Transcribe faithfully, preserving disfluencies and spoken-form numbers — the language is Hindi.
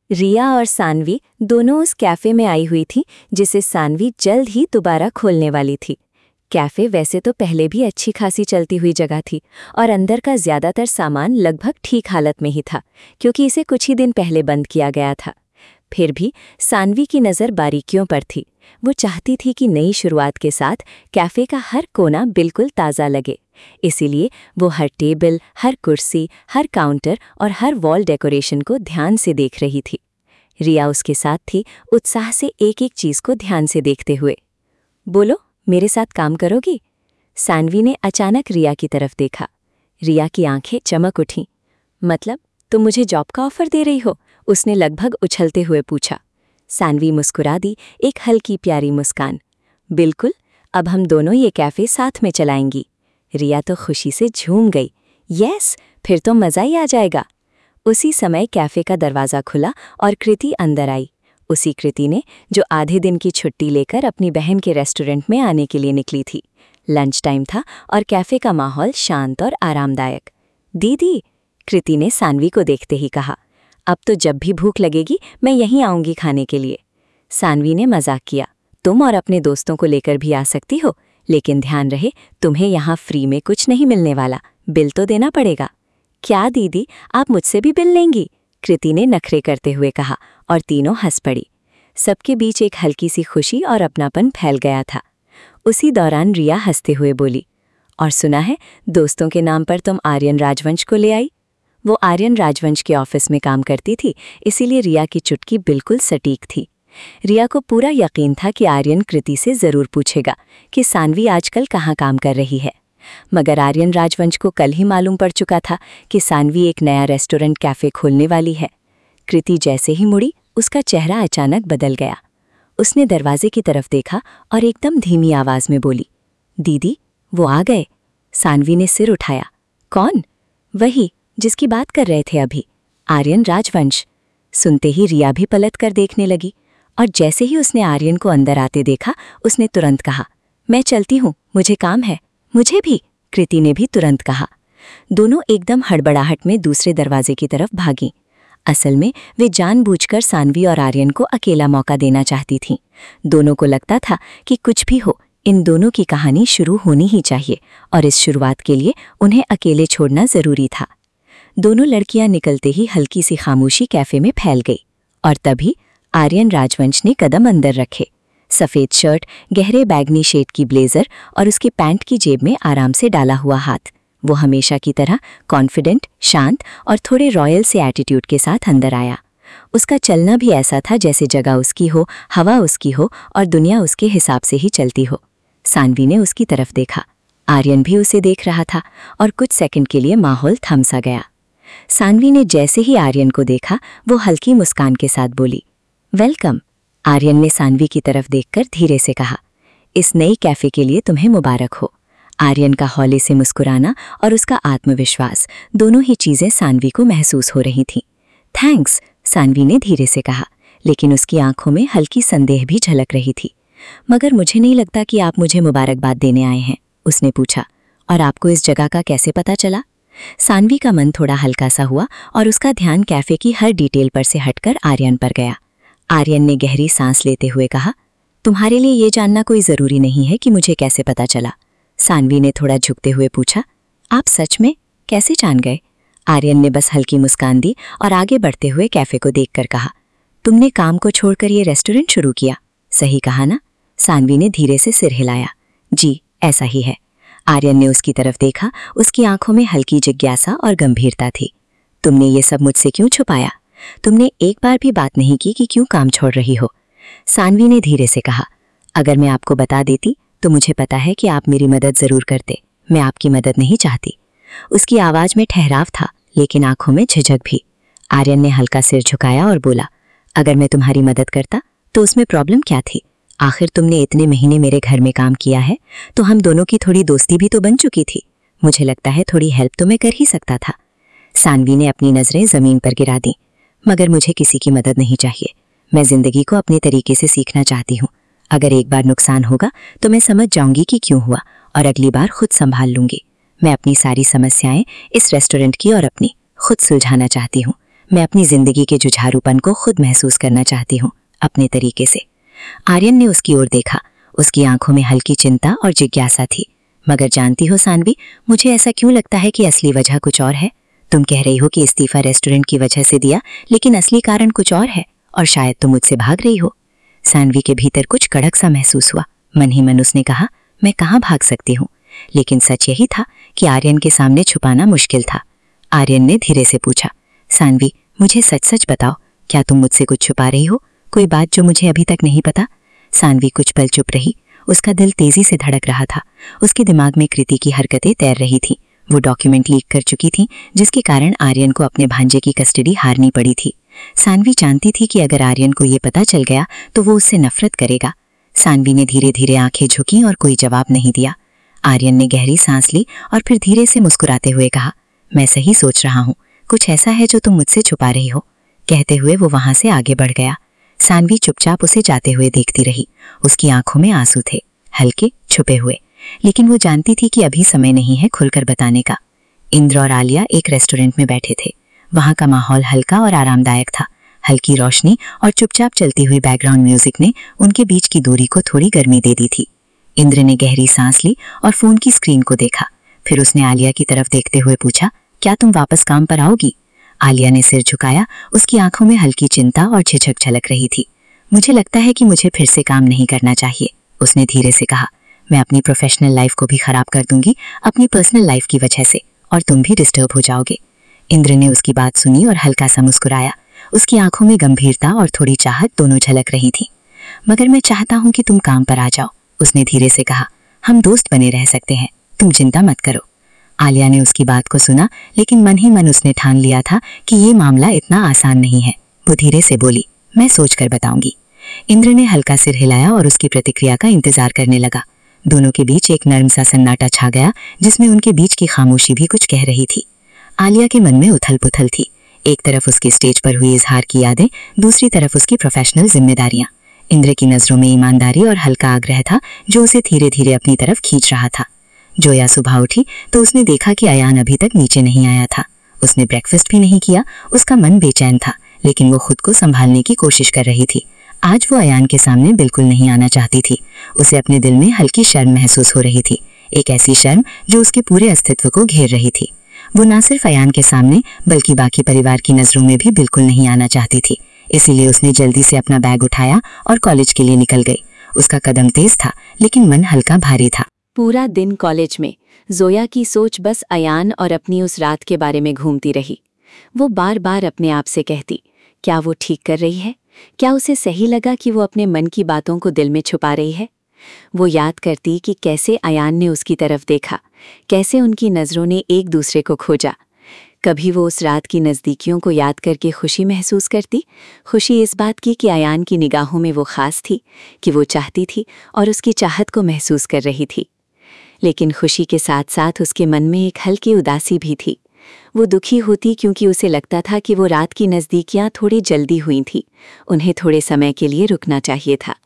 रिया और सानवी दोनों उस कैफ़े में आई हुई थी जिसे सानवी जल्द ही दोबारा खोलने वाली थी। कैफ़े वैसे तो पहले भी अच्छी खासी चलती हुई जगह थी और अंदर का ज़्यादातर सामान लगभग ठीक हालत में ही था, क्योंकि इसे कुछ ही दिन पहले बंद किया गया था। फिर भी सानवी की नज़र बारीकियों पर थी। वो चाहती थी कि नई शुरुआत के साथ कैफ़े का हर कोना बिल्कुल ताज़ा लगे। इसीलिए वो हर टेबल, हर कुर्सी, हर काउंटर और हर वॉल डेकोरेशन को ध्यान से देख रही थी। रिया उसके साथ थी, उत्साह से एक एक चीज़ को ध्यान से देखते हुए। बोलो, मेरे साथ काम करोगी? सानवी ने अचानक रिया की तरफ देखा। रिया की आंखें चमक उठीं। मतलब, तुम मुझे जॉब का ऑफर दे रही हो? उसने लगभग उछलते हुए पूछा। सानवी मुस्कुरा दी, एक हल्की प्यारी मुस्कान। बिल्कुल, अब हम दोनों ये कैफ़े साथ में चलाएंगी। रिया तो खुशी से झूम गई। यस, फिर तो मज़ा ही आ जाएगा। उसी समय कैफ़े का दरवाज़ा खुला और कृति अंदर आई। उसी कृति ने जो आधे दिन की छुट्टी लेकर अपनी बहन के रेस्टोरेंट में आने के लिए निकली थी। लंच टाइम था और कैफ़े का माहौल शांत और आरामदायक। दीदी, कृति ने सानवी को देखते ही कहा, अब तो जब भी भूख लगेगी मैं यहीं आऊँगी खाने के लिए। सानवी ने मजाक किया, तुम और अपने दोस्तों को लेकर भी आ सकती हो, लेकिन ध्यान रहे तुम्हें यहाँ फ्री में कुछ नहीं मिलने वाला, बिल तो देना पड़ेगा। क्या दीदी, आप मुझसे भी बिल लेंगी? कृति ने नखरे करते हुए कहा और तीनों हंस पड़ी। सबके बीच एक हल्की सी खुशी और अपनापन फैल गया था। उसी दौरान रिया हंसते हुए बोली, और सुना है दोस्तों के नाम पर तुम आर्यन राजवंश को ले आई? वो आर्यन राजवंश के ऑफिस में काम करती थी, इसीलिए रिया की चुटकी बिल्कुल सटीक थी। रिया को पूरा यकीन था कि आर्यन कृति से ज़रूर पूछेगा कि सानवी आजकल कहाँ काम कर रही है। मगर आर्यन राजवंश को कल ही मालूम पड़ चुका था कि सानवी एक नया रेस्टोरेंट कैफ़े खोलने वाली है। कृति जैसे ही मुड़ी, उसका चेहरा अचानक बदल गया। उसने दरवाजे की तरफ देखा और एकदम धीमी आवाज़ में बोली, दीदी, वो आ गए। सानवी ने सिर उठाया। कौन? वही जिसकी बात कर रहे थे अभी, आर्यन राजवंश। सुनते ही रिया भी पलट कर देखने लगी और जैसे ही उसने आर्यन को अंदर आते देखा, उसने तुरंत कहा, मैं चलती हूँ, मुझे काम है। मुझे भी, कृति ने भी तुरंत कहा। दोनों एकदम हड़बड़ाहट में दूसरे दरवाजे की तरफ भागीं। असल में वे जानबूझकर सानवी और आर्यन को अकेला मौका देना चाहती थीं। दोनों को लगता था कि कुछ भी हो, इन दोनों की कहानी शुरू होनी ही चाहिए और इस शुरुआत के लिए उन्हें अकेले छोड़ना ज़रूरी था। दोनों लड़कियां निकलते ही हल्की सी खामोशी कैफ़े में फैल गई और तभी आर्यन राजवंश ने कदम अंदर रखे। सफ़ेद शर्ट, गहरे बैगनी शेड की ब्लेज़र और उसके पैंट की जेब में आराम से डाला हुआ हाथ। वो हमेशा की तरह कॉन्फिडेंट, शांत और थोड़े रॉयल से एटीट्यूड के साथ अंदर आया। उसका चलना भी ऐसा था जैसे जगह उसकी हो, हवा उसकी हो और दुनिया उसके हिसाब से ही चलती हो। सानवी ने उसकी तरफ देखा। आर्यन भी उसे देख रहा था और कुछ सेकंड के लिए माहौल थम सा गया। सानवी ने जैसे ही आर्यन को देखा, वो हल्की मुस्कान के साथ बोली, वेलकम। आर्यन ने सानवी की तरफ देखकर धीरे से कहा, इस नई कैफ़े के लिए तुम्हें मुबारक हो। आर्यन का हौले से मुस्कुराना और उसका आत्मविश्वास, दोनों ही चीज़ें सानवी को महसूस हो रही थीं। थैंक्स, सानवी ने धीरे से कहा, लेकिन उसकी आंखों में हल्की संदेह भी झलक रही थी। मगर मुझे नहीं लगता कि आप मुझे मुबारकबाद देने आए हैं, उसने पूछा। और आपको इस जगह का कैसे पता चला? सानवी का मन थोड़ा हल्का सा हुआ और उसका ध्यान कैफ़े की हर डिटेल पर से हटकर आर्यन पर गया। आर्यन ने गहरी सांस लेते हुए कहा, तुम्हारे लिए ये जानना कोई ज़रूरी नहीं है कि मुझे कैसे पता चला। सानवी ने थोड़ा झुकते हुए पूछा, आप सच में कैसे जान गए? आर्यन ने बस हल्की मुस्कान दी और आगे बढ़ते हुए कैफ़े को देखकर कहा, तुमने काम को छोड़कर ये रेस्टोरेंट शुरू किया, सही कहा ना? सानवी ने धीरे से सिर हिलाया। जी, ऐसा ही है। आर्यन ने उसकी तरफ देखा, उसकी आंखों में हल्की जिज्ञासा और गंभीरता थी। तुमने ये सब मुझसे क्यों छुपाया? तुमने एक बार भी बात नहीं की कि क्यों काम छोड़ रही हो? सानवी ने धीरे से कहा, अगर मैं आपको बता देती तो मुझे पता है कि आप मेरी मदद ज़रूर करते। मैं आपकी मदद नहीं चाहती। उसकी आवाज़ में ठहराव था, लेकिन आंखों में झिझक भी। आर्यन ने हल्का सिर झुकाया और बोला, अगर मैं तुम्हारी मदद करता तो उसमें प्रॉब्लम क्या थी? आखिर तुमने इतने महीने मेरे घर में काम किया है, तो हम दोनों की थोड़ी दोस्ती भी तो बन चुकी थी। मुझे लगता है थोड़ी हेल्प तो मैं कर ही सकता था। सानवी ने अपनी नज़रें ज़मीन पर गिरा दी। मगर मुझे किसी की मदद नहीं चाहिए। मैं ज़िंदगी को अपने तरीके से सीखना चाहती हूँ। अगर एक बार नुकसान होगा तो मैं समझ जाऊंगी कि क्यों हुआ और अगली बार खुद संभाल लूंगी। मैं अपनी सारी समस्याएं इस रेस्टोरेंट की और अपनी खुद सुलझाना चाहती हूँ। मैं अपनी जिंदगी के जुझारूपन को खुद महसूस करना चाहती हूँ, अपने तरीके से। आर्यन ने उसकी ओर देखा। उसकी आंखों में हल्की चिंता और जिज्ञासा थी। मगर जानती हो सानवी, मुझे ऐसा क्यों लगता है कि असली वजह कुछ और है। तुम कह रही हो कि इस्तीफा रेस्टोरेंट की वजह से दिया, लेकिन असली कारण कुछ और है और शायद तुम मुझसे भाग रही हो। सानवी के भीतर कुछ कड़क सा महसूस हुआ। मन ही मन उसने कहा, मैं कहाँ भाग सकती हूँ। लेकिन सच यही था कि आर्यन के सामने छुपाना मुश्किल था। आर्यन ने धीरे से पूछा, सानवी, मुझे सच सच बताओ, क्या तुम मुझसे कुछ छुपा रही हो, कोई बात जो मुझे अभी तक नहीं पता। सानवी कुछ पल चुप रही। उसका दिल तेजी से धड़क रहा था। उसके दिमाग में कृति की हरकतें तैर रही थी। वो डॉक्यूमेंट लीक कर चुकी थी, जिसके कारण आर्यन को अपने भांजे की कस्टडी हारनी पड़ी थी। सानवी जानती थी कि अगर आर्यन को ये पता चल गया तो वो उससे नफरत करेगा। सानवी ने धीरे धीरे आंखें झुकी और कोई जवाब नहीं दिया। आर्यन ने गहरी सांस ली और फिर धीरे से मुस्कुराते हुए कहा, मैं सही सोच रहा हूँ, कुछ ऐसा है जो तुम मुझसे छुपा रही हो। कहते हुए वो वहां से आगे बढ़ गया। सानवी चुपचाप उसे जाते हुए देखती रही। उसकी आंखों में आंसू थे, हल्के छुपे हुए, लेकिन वो जानती थी कि अभी समय नहीं है खुलकर बताने का। इंद्र और आलिया एक रेस्टोरेंट में बैठे थे। वहां का माहौल हल्का और आरामदायक था। हल्की रोशनी और चुपचाप चलती हुई बैकग्राउंड म्यूजिक ने उनके बीच की दूरी को थोड़ी गर्मी दे दी थी। इंद्र ने गहरी सांस ली और फोन की स्क्रीन को देखा। फिर उसने आलिया की तरफ देखते हुए पूछा, क्या तुम वापस काम पर आओगी। आलिया ने सिर झुकाया। उसकी आंखों में हल्की चिंता और झिझक झलक रही थी। मुझे लगता है कि मुझे फिर से काम नहीं करना चाहिए, उसने धीरे से कहा। मैं अपनी प्रोफेशनल लाइफ को भी खराब कर दूंगी अपनी पर्सनल लाइफ की वजह से, और तुम भी डिस्टर्ब हो जाओगे। इंद्र ने उसकी बात सुनी और हल्का सा मुस्कुराया। उसकी आंखों में गंभीरता और थोड़ी चाहत दोनों झलक रही थी। मगर मैं चाहता हूं कि तुम काम पर आ जाओ, उसने धीरे से कहा। हम दोस्त बने रह सकते हैं, तुम चिंता मत करो। आलिया ने उसकी बात को सुना, लेकिन मन ही मन उसने ठान लिया था कि ये मामला इतना आसान नहीं है। वो धीरे से बोली, मैं सोच कर बताऊंगी। इंद्र ने हल्का सिर हिलाया और उसकी प्रतिक्रिया का इंतजार करने लगा। दोनों के बीच एक नर्म सा सन्नाटा छा गया, जिसमें उनके बीच की खामोशी भी कुछ कह रही थी। आलिया के मन में उथल पुथल थी। एक तरफ उसकी स्टेज पर हुई इजहार की यादें, दूसरी तरफ उसकी प्रोफेशनल जिम्मेदारियां। इंद्र की नजरों में ईमानदारी और हल्का आग्रह था, जो उसे धीरे धीरे अपनी तरफ खींच रहा था। जोया सुबह उठी तो उसने देखा कि अयान अभी तक नीचे नहीं आया था। उसने ब्रेकफास्ट भी नहीं किया। उसका मन बेचैन था, लेकिन वो खुद को संभालने की कोशिश कर रही थी। आज वो अयान के सामने बिल्कुल नहीं आना चाहती थी। उसे अपने दिल में हल्की शर्म महसूस हो रही थी, एक ऐसी शर्म जो उसके पूरे अस्तित्व को घेर रही थी। वो न सिर्फ अयान के सामने बल्कि बाकी परिवार की नजरों में भी बिल्कुल नहीं आना चाहती थी। इसीलिए उसने जल्दी से अपना बैग उठाया और कॉलेज के लिए निकल गई। उसका कदम तेज था, लेकिन मन हल्का भारी था। पूरा दिन कॉलेज में जोया की सोच बस अयान और अपनी उस रात के बारे में घूमती रही। वो बार बार अपने आप से कहती, क्या वो ठीक कर रही है? क्या उसे सही लगा कि वो अपने मन की बातों को दिल में छुपा रही है? वो याद करती कि कैसे अयान ने उसकी तरफ देखा, कैसे उनकी नज़रों ने एक दूसरे को खोजा। कभी वो उस रात की नज़दीकियों को याद करके खुशी महसूस करती, खुशी इस बात की कि अयान की निगाहों में वो खास थी, कि वो चाहती थी और उसकी चाहत को महसूस कर रही थी। लेकिन खुशी के साथ साथ उसके मन में एक हल्की उदासी भी थी। वो दुखी होती क्योंकि उसे लगता था कि वो रात की नज़दीकियां थोड़ी जल्दी हुई थीं, उन्हें थोड़े समय के लिए रुकना चाहिए था।